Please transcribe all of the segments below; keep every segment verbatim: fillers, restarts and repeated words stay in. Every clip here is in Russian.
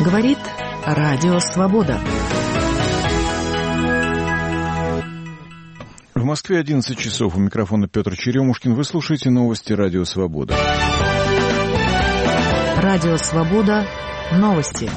Говорит Радио Свобода. В Москве одиннадцать часов. У микрофона Петр Черемушкин. Вы слушаете новости Радио Свобода. Радио Свобода. Новости.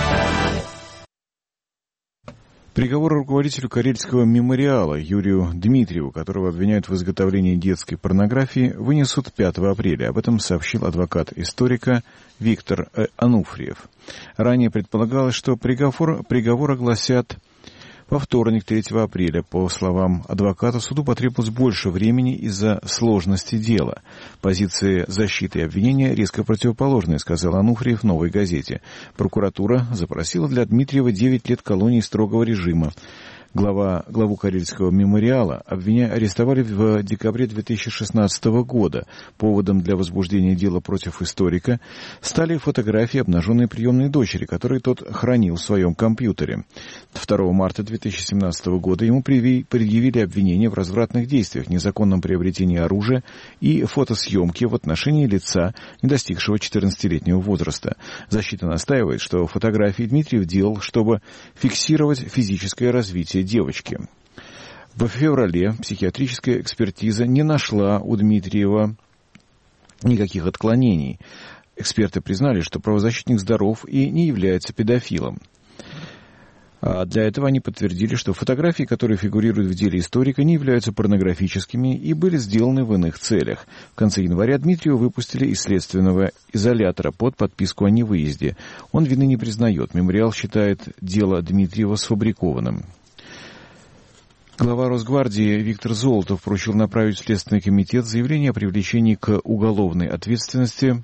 Приговор руководителю Карельского мемориала Юрию Дмитриеву, которого обвиняют в изготовлении детской порнографии, вынесут пятого апреля. Об этом сообщил адвокат историка Виктор Ануфриев. Ранее предполагалось, что приговор, приговор огласят во вторник, третьего апреля. По словам адвоката, суду потребовалось больше времени из-за сложности дела. Позиции защиты и обвинения резко противоположные, сказал Ануфриев в «Новой газете». Прокуратура запросила для Дмитриева девять лет колонии строгого режима. Глава, главу Карельского мемориала обвиня... арестовали в декабре две тысячи шестнадцатого года. Поводом для возбуждения дела против историка стали фотографии обнаженной приемной дочери, которые тот хранил в своем компьютере. второго марта две тысячи семнадцатого года ему предъявили обвинения в развратных действиях, незаконном приобретении оружия и фотосъемке в отношении лица, не достигшего четырнадцатилетнего возраста. Защита настаивает, что фотографии Дмитриев делал, чтобы фиксировать физическое развитие девочки. В феврале психиатрическая экспертиза не нашла у Дмитриева никаких отклонений. Эксперты признали, что правозащитник здоров и не является педофилом. А для этого они подтвердили, что фотографии, которые фигурируют в деле историка, не являются порнографическими и были сделаны в иных целях. В конце января Дмитриева выпустили из следственного изолятора под подписку о невыезде. Он вины не признает. Мемориал считает дело Дмитриева сфабрикованным. Глава Росгвардии Виктор Золотов поручил направить в Следственный комитет заявление о привлечении к уголовной ответственности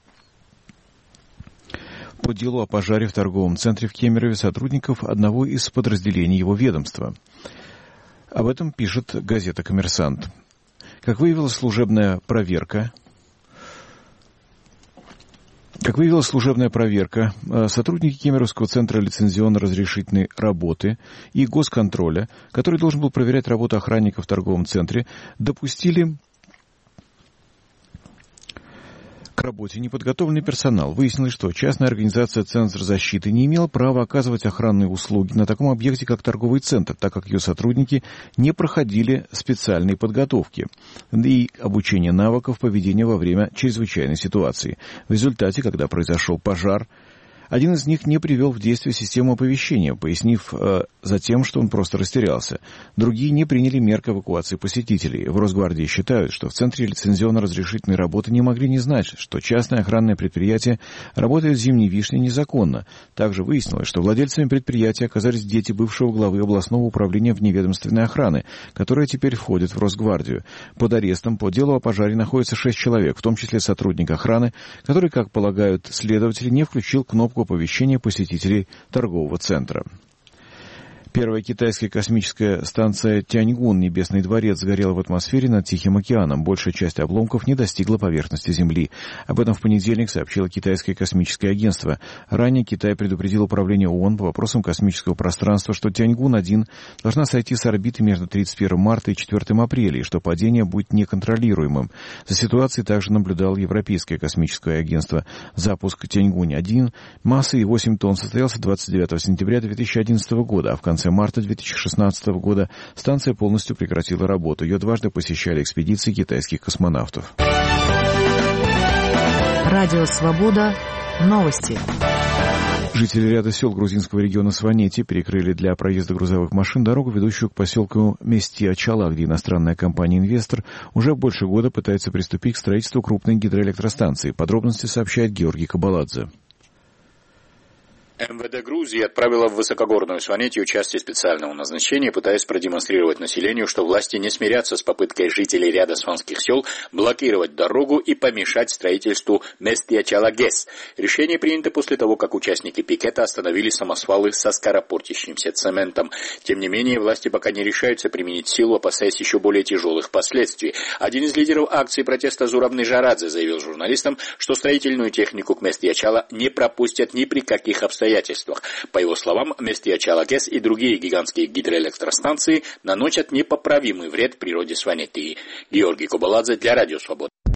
по делу о пожаре в торговом центре в Кемерове сотрудников одного из подразделений его ведомства. Об этом пишет газета «Коммерсант». Как выявила служебная проверка, Как выявила служебная проверка, сотрудники Кемеровского центра лицензионно-разрешительной работы и госконтроля, который должен был проверять работу охранников в торговом центре, допустили к работе неподготовленный персонал. Выяснилось, что частная организация «Центр защиты» не имела права оказывать охранные услуги на таком объекте, как торговый центр, так как ее сотрудники не проходили специальной подготовки и обучения навыков поведения во время чрезвычайной ситуации. В результате, когда произошел пожар, один из них не привел в действие систему оповещения, пояснив э, затем, что он просто растерялся. Другие не приняли мер к эвакуации посетителей. В Росгвардии считают, что в Центре лицензионно-разрешительной работы не могли не знать, что частное охранное предприятие работает в Зимней Вишне незаконно. Также выяснилось, что владельцами предприятия оказались дети бывшего главы областного управления вневедомственной охраны, которые теперь входят в Росгвардию. Под арестом по делу о пожаре находится шесть человек, в том числе сотрудник охраны, который, как полагают следователи, не включил кнопку оповещения посетителей торгового центра. Первая китайская космическая станция Тяньгун, Небесный дворец, сгорела в атмосфере над Тихим океаном. Большая часть обломков не достигла поверхности Земли. Об этом в понедельник сообщило китайское космическое агентство. Ранее Китай предупредил управление ООН по вопросам космического пространства, что Тяньгун один должна сойти с орбиты между тридцать первого марта и четвёртого апреля, и что падение будет неконтролируемым. За ситуацией также наблюдало Европейское космическое агентство. Запуск Тяньгунь один массой восемь тонн состоялся двадцать девятого сентября две тысячи одиннадцатого года, а в конце марта две тысячи шестнадцатого года станция полностью прекратила работу. Ее дважды посещали экспедиции китайских космонавтов. Радио Свобода. Новости. Жители ряда сел грузинского региона Сванети перекрыли для проезда грузовых машин дорогу, ведущую к поселку Местия-Чала, где иностранная компания-инвестор уже больше года пытается приступить к строительству крупной гидроэлектростанции. Подробности сообщает Георгий Кабаладзе. эм вэ дэ Грузии отправила в высокогорную Сванетию части специального назначения, пытаясь продемонстрировать населению, что власти не смирятся с попыткой жителей ряда сванских сел блокировать дорогу и помешать строительству Местия-Чала-ГЭС. Решение принято после того, как участники пикета остановили самосвалы со скоропортящимся цементом. Тем не менее, власти пока не решаются применить силу, опасаясь еще более тяжелых последствий. Один из лидеров акции протеста Зураб Нижарадзе заявил журналистам, что строительную технику к Местия-Чала не пропустят ни при каких обстоятельствах. По его словам, Местия-Чала-ГЭС и другие гигантские гидроэлектростанции наносят непоправимый вред природе Сванетии. Георгий Кабаладзе для Радио Свобода.